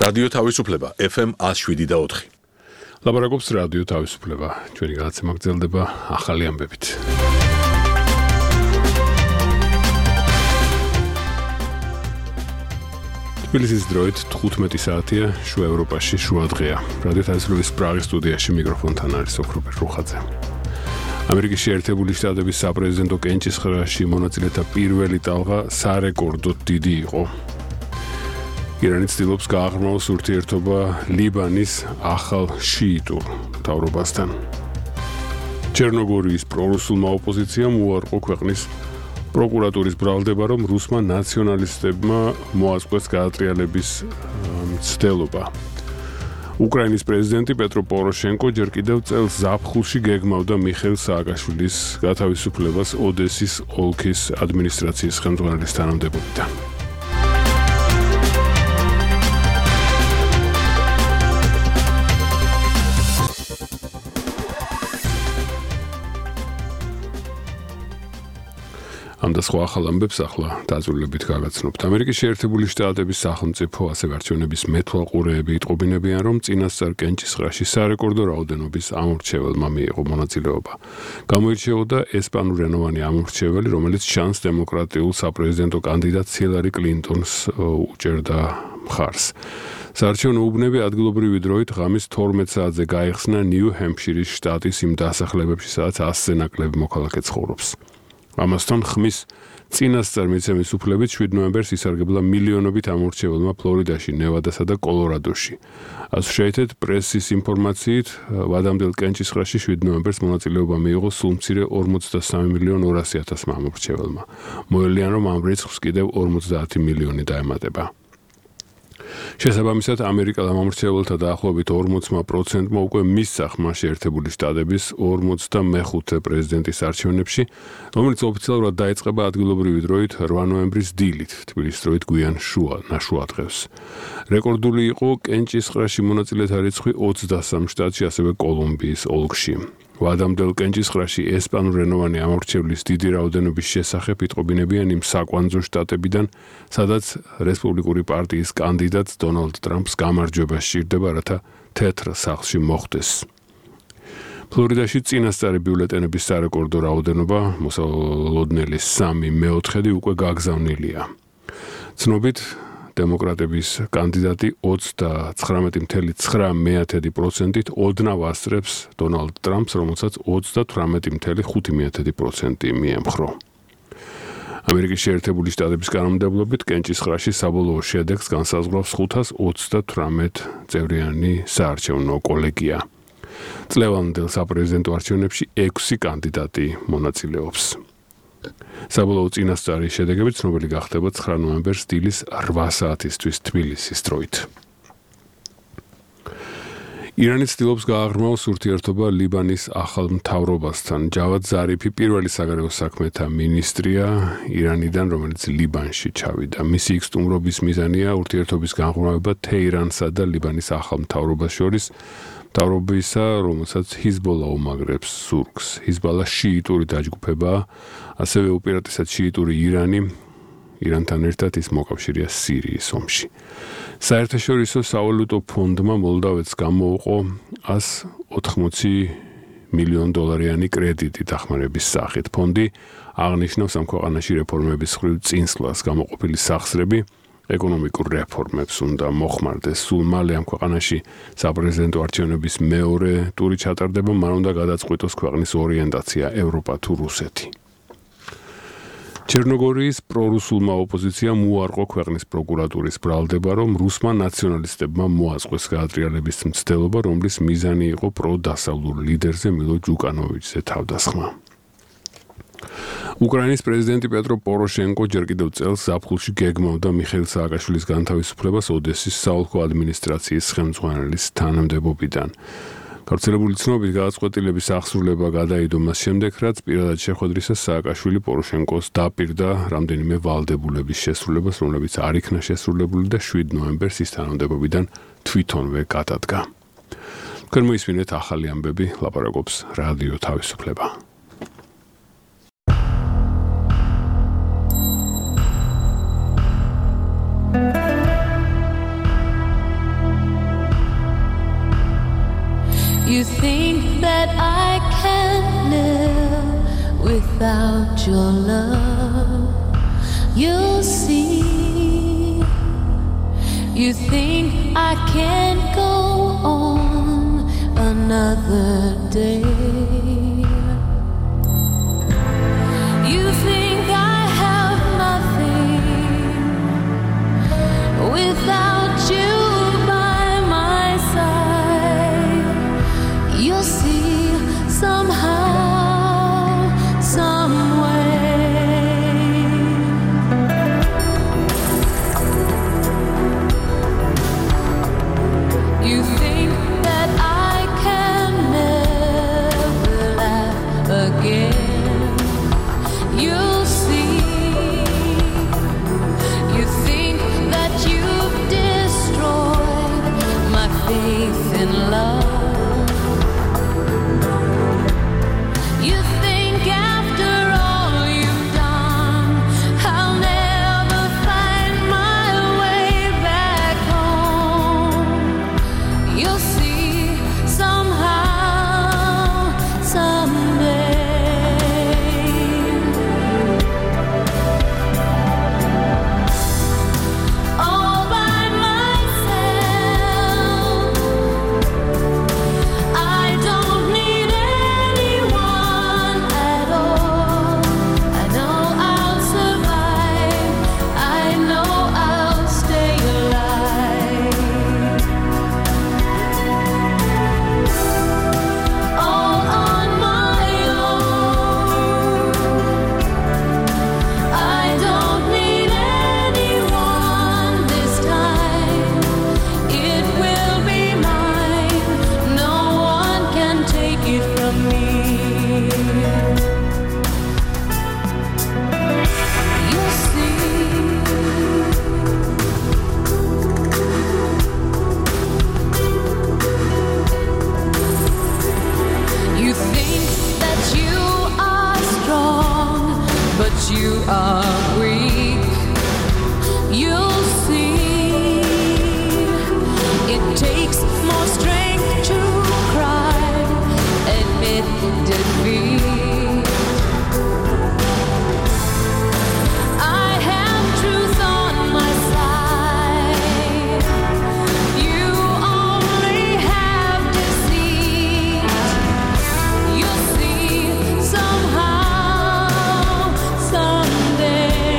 რადიო თავისუფლება FM 107.4. ლაპარაკობს რადიო თავისუფლება. ჩვენი განაცემა გრძელდება ახალი ამბებით. თბილისის დროით 15 საათია, შუა ევროპაში შუა დღეა. რადიო თავისუფლების პრაღის სტუდიაში მიკროფონთან არის ოქროპერ რუხაძე. ამერიკის შეერთებული შტატების საპრეზიდენტო კენჭისყრაში მონაწილეთა პირველი ტალღა სარეკორდოდ დიდი იყო. ირანი ცდილობს გააღრმაოს ურთიერთობა ლიბანის ახალ შიიტურ მთავრობასთან. ჩერნოგორიის პრორუსულმა ოპოზიციამ უარყო ქვეყნის პროკურატურის ბრალდება, რომ რუსმა ნაციონალისტებმა მოაწყვეს გაატრიალების მცდელობა. უკრაინის პრეზიდენტი პეტრო პოროშენკო ჯერ კიდევ წელს ზაფხულში გეგმავდა მიხეილ სააკაშვილის გათავისუფლებას ოდესის ოლქის ადმინისტრაციის ხელმძღვანელის თანამდებობიდან. ამ და სხვა ახალ ამბებს ახლა დაწვრილებით გაგაცნობთ. ამერიკის შეერთებული შტატების სახელმწიფო ასევე არჩევნების მეთვალყურეები იტყობინებიან, რომ წინასწარ კენჭისყრაში სარეკორდო რაოდენობის ამორჩეველმა მიიღო მონაწილეობა. გამოირჩეოდა ესპანურენოვანი ამორჩეველი, რომელიც ჩანს დემოკრატიულ საპრეზიდენტო კანდიდატ ჰილარი კლინტონს უჭერდა მხარს. საარჩევნო უბნები ადგილობრივი დროით ღამის 12 საათზე გაიხსნა ნიუ-ჰემფშირის შტატის იმ დასახლებებში, სადაც 100-ზე ნაკლები მოქალაქე ცხოვრობს. ამასთან ხმის წინასწარ მიცემის უფლებით 7 ნოემბერს ისარგებლა მილიონობით ამორჩეველმა ფლორიდაში, ნევადასა და კოლორადოში. ასოციეიტედ პრესის ინფორმაციით, ვადამდელ კენჭისყრაში 7 ნოემბერს მონაწილეობა მიიღო სულ მცირე 43,200,000 ამორჩეველმა. მოელიან, რომ ამ რიცხვს კიდევ 50 მილიონი დაემატება. შესაბამისად, ამერიკელ ამორჩეველთა დაახლოებით 40%-მა უკვე მისცა ხმა შეერთებული შტატების 45 პრეზიდენტის არჩევნებში, რომელიც ოფიციალურად დაიწყება ადგილობრივი დროით 8 ნოემბრის დილით, თბილისის დროით გვიან ნაშუა დღეს. რეკორდული იყო კენჭისყრაში მონაწილეთა რიცხვი 23 შტატში, ასევე კოლუმბიის ოლქში. ვადამდელ კენჭისყრაში ესპანურენოვანი ამორჩევლის დიდი რაოდენობის შესახებ იტყობინებიან იმ საკვანძო შტატებიდან, სადაც რესპუბლიკური პარტიის კანდიდატ დონალდ ტრამპს გამარჯვება სჭირდება, რათა თეთრ სახლში მოხვდეს. ფლორიდაში წინასწარი ბიულეტენების სარეკორდო რაოდენობა, მოსალოდნელი 3/4 უკვე გაგზავნილია. ცნობით, დემოკრატების კანდიდატი 29,9%-ით ოდნავ ასწრებს დონალდ ტრამპს, რომელსაც 38,5% მიემხრო. ამერიკის შეერთებული შტატების კანონმდებლობით კენჭისყრაში საბოლოო შედეგს განსაზღვრავს 528 წევრიანი საარჩევნო კოლეგია. წლევანდელ საპრეზიდენტო არჩევნებში 6 კანდიდატი მონაწილეობს. საბოლოო წინასწარი შედეგები ცნობილი გახდება 9 ნოემბერს დილის 8 საათისთვის თბილისის დროით. ირანი ცდილობს გააღრმაოს ურთიერთობა ლიბანის ახალ მთავრობასთან. ჯავად ზარიფი პირველი საგარეო საქმეთა მინისტრია ირანიდან, რომელიც ლიბანში ჩავიდა. მისი სტუმრობის მიზანია ურთიერთობის განხორციელება თეირანსა და ლიბანის ახალ მთავრობას შორის, მთავრობისა, რომელსაც ჰიზბოლა უმაგრებს ზურგს. ჰიზბოლა შიიტური დაჯგუფებაა, ასევე უპირატესად შიიტური ირანთან ერთად ის მოკავშირეა სირიის ომში. საერთაშორისო სავალუტო ფონდმა მოლდავეთს გამოუყო $180 მილიონ კრედიტი დახმარების სახით. ფონდი აღნიშნავს ამ ქვეყანაში რეფორმების მხრივ წინსვლას, გამოყოფილი სახსრები ეკონომიკურ რეფორმებს უნდა მოხმარდეს. სულ მალე ამ ქვეყანაში საპრეზიდენტო არჩევნების მეორე ტური ჩატარდება, მან უნდა გადაწყვიტოს ქვეყნის ორიენტაცია ევროპა თუ რუსეთი. ჩერნოგორიის პრორუსულმა ოპოზიციამ უარყო ქვეყნის პროკურატურის ბრალდება, რომ რუსმა ნაციონალისტებმა მოაწყვეს გაატრიალების მცდელობა, რომლის მიზანი იყო პროდასავლურ ლიდერზე მილო ჯუკანოვიჩზე თავდასხმა. უკრაინის პრეზიდენტი პეტრო პოროშენკო ჯერ კიდევ წელს ზაფხულში გეგმავდა მიხეილ სააკაშვილის განთავისუფლებას ოდესის საოლქო ადმინისტრაციის ხელმძღვანელის თანამდებობიდან. გავრცელებული ცნობით გადაწყვეტილების აღსრულება გადაიდო მას შემდეგ, რაც პირადად შეხვედრისას სააკაშვილი პოროშენკოს დაპირდა რამდენიმე ვალდებულების შესრულებას, რომლებიც არ იქნა შესრულებული და 7 ნოემბერს ის თანამდებობიდან თვითონვე გადადგა. თქვენ მოისმინეთ ახალი ამბები, ლაპარაკობს რადიო თავისუფლება. that I can't live without your love. You'll see. You think I can't go on another day. You think I have nothing without you by my side. You'll see somehow, some way. You think that I can never laugh again. You'll see. You think that you've destroyed my faith in love. You think after all you've done, I'll never find my way back home. You'll see somehow, someday. All by myself, I don't need anyone at all. I know I'll survive. I know I'll stay alive. All on my own. I don't need anyone this time. It will be mine. No one can take it from me. You'll see. You think that you are strong, but you are weak. You'll see. It takes more strength to cry, admit defeat. I have truth on my side. You only have deceit. You'll see somehow, someday.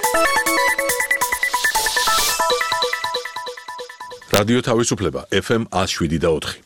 რადიო თავისუფლება FM 107.4.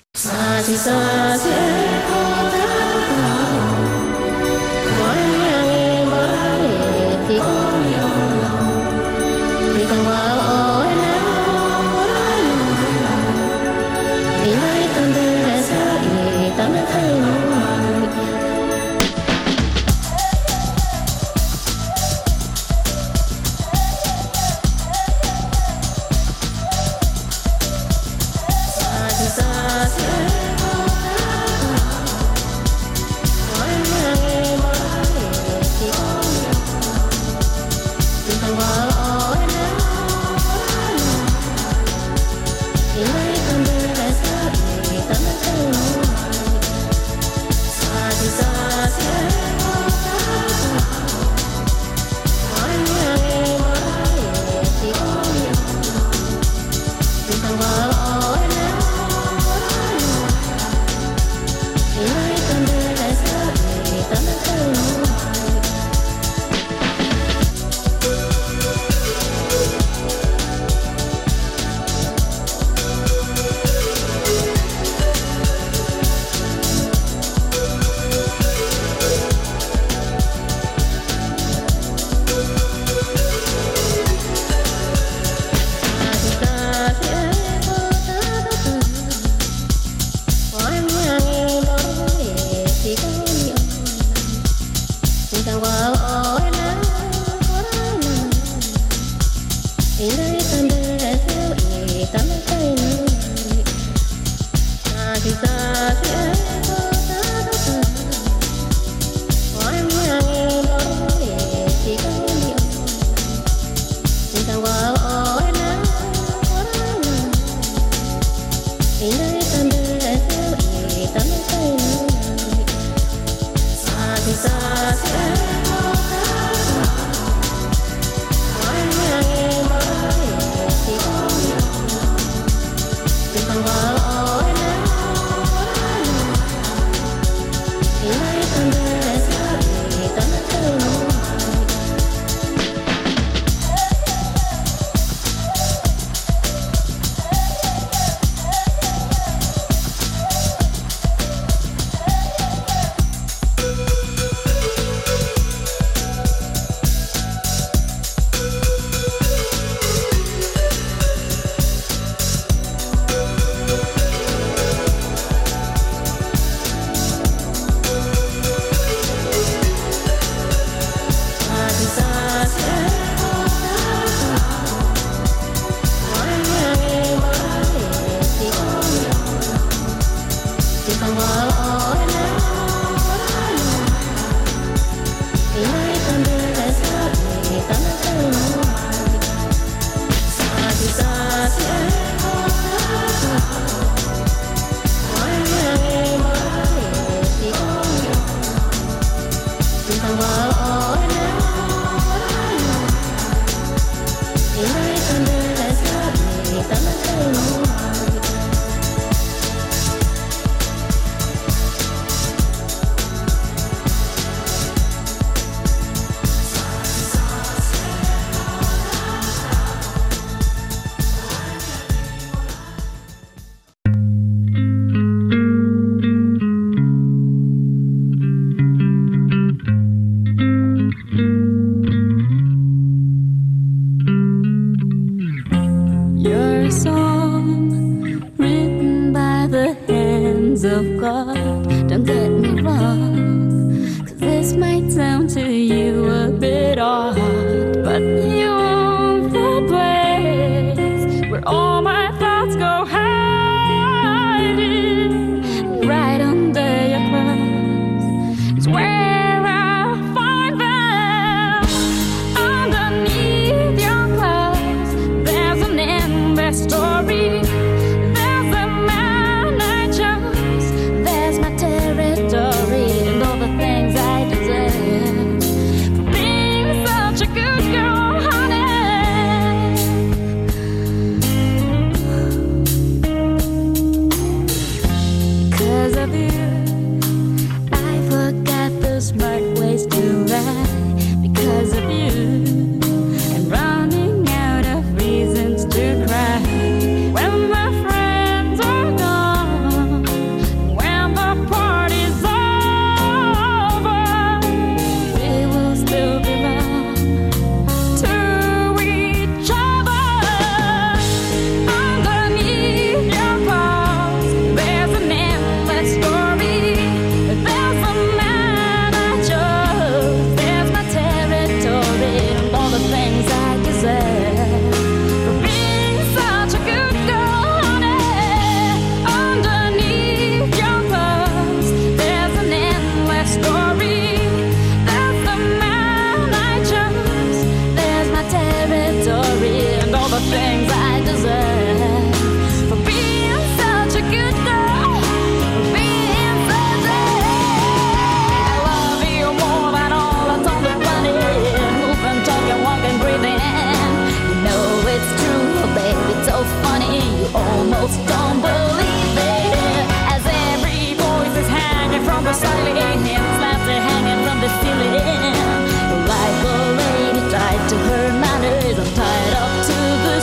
the things I deserve for being such a good girl, for being such a. I love you more than all that's on the planet, moving, talking, walking, breathing. You know it's true, baby, it's so funny, you almost don't believe it. As every voice is hanging from the ceiling, slaps are hanging from the ceiling. Like a lady tied to her manners, I'm tied up to the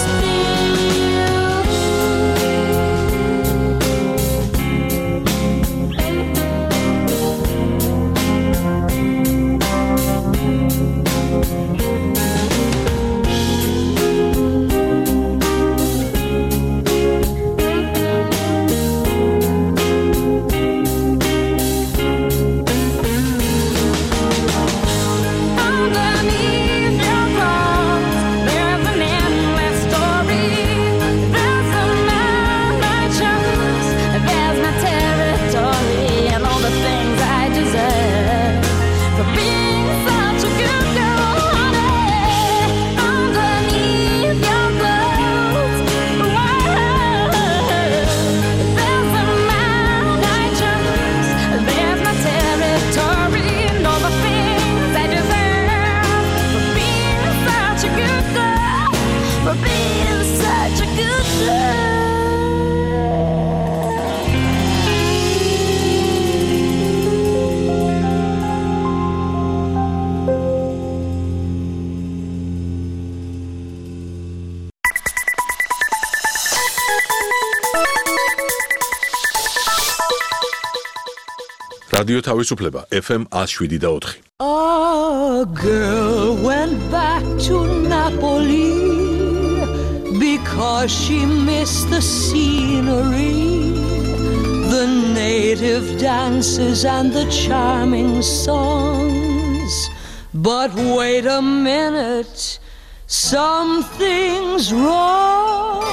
რადიო თავისუფლება FM 107.4. A girl went back to Napoli because she missed the scenery, the native dances and the charming songs. But wait a minute, something's wrong.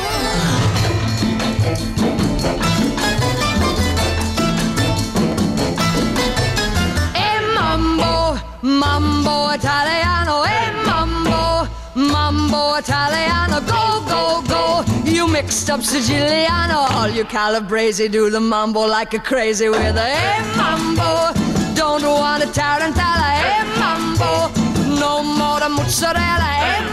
Mambo Italiano, mambo Italiano, go, go, go. You mixed up Siciliano, all you Calabrese do the mambo like a crazy with a mambo. Don't want a tarantella, mambo. No more the mozzarella,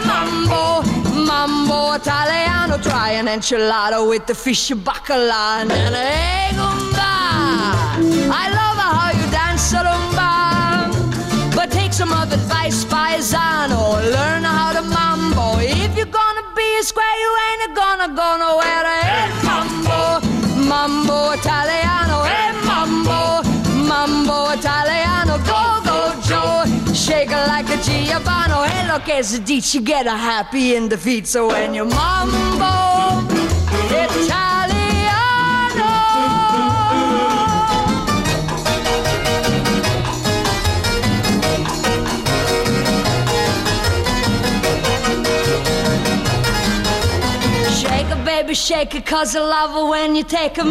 mambo Italiano. Try an enchilada with the fish bacala and a gumba. I love how you dance a rumba. But take some of advice, paisano. Learn how to mambo. If you're gonna be a square, you ain't gonna go nowhere. Hey, mambo, mambo Italiano. Hey, mambo Italiano. Go, go, Joe. Shake it like a Giovanni. Hey, look, as a ditch, you get a happy in the feet. So when you mambo Italiano. Baby, shake it, 'cause I love it when you take me.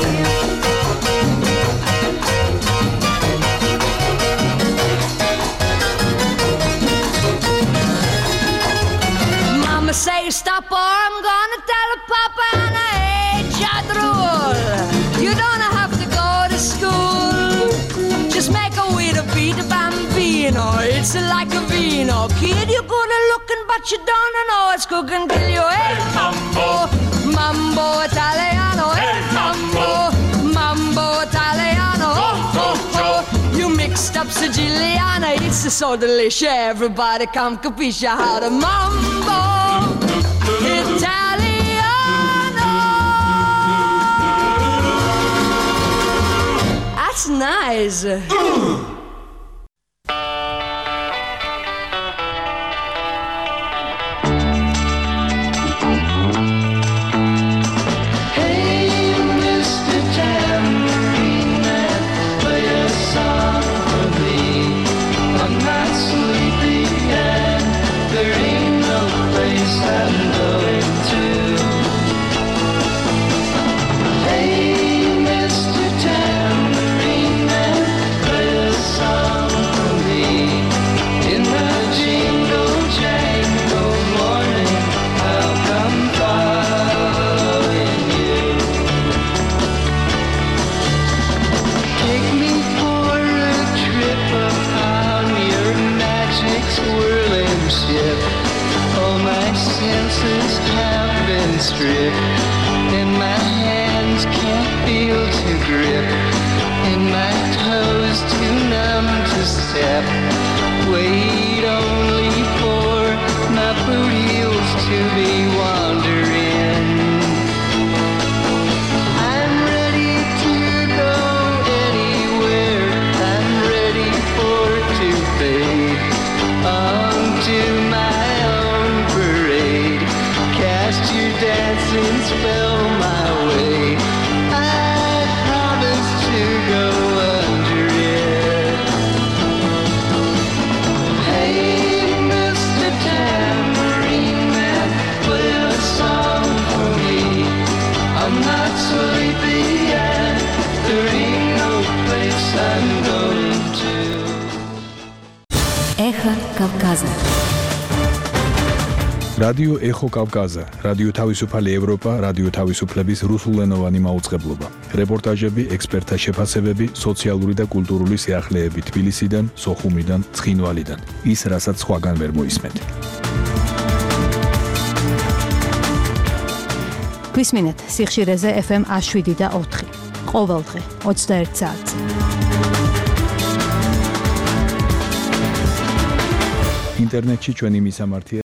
Mama say stop or I'm gonna tell her Papa and I hate Jadrul. You don't have to go to school, just make a way to beat a bambino. It's like a vino. Kid, you're good at looking, but you don't know it's cooking till you hate mambo. Mambo Italiano, hey, mambo Italiano, oh, oh, oh. You mixed up Siciliana, it's so delicious. Everybody come capisce how to mambo Italiano. That's nice. senses have been stripped, and my hands can't feel to grip, and my toes too numb to step. Wait only for my boot heels to be wandering. I'm ready to go anywhere. I'm ready for to fade onto my own parade. Cast your dancing spell my way. I promise to go under it. Hey, Mr. Tambourine Man, play a song for me. I'm not sleepy yet. There ain't no place I'm going to. Эхо Кавказа. რადიო ეხო კავკაზა, რადიო თავისუფალი ევროპა, რადიო თავისუფლების რუსულენოვანი მაუწყებლობა. რეპორტაჟები, ექსპერტთა შეფასებები, სოციალური და კულტურული სიახლეები თბილისიდან, სოხუმიდან, ცხინვალიდან. ის, რასაც სხვაგან ვერ მოისმენთ. გვისმინეთ სიხშირეზე FM 107 და 4. ყოველდღე 21 საათზე. ინტერნეტში ჩვენი მისამართია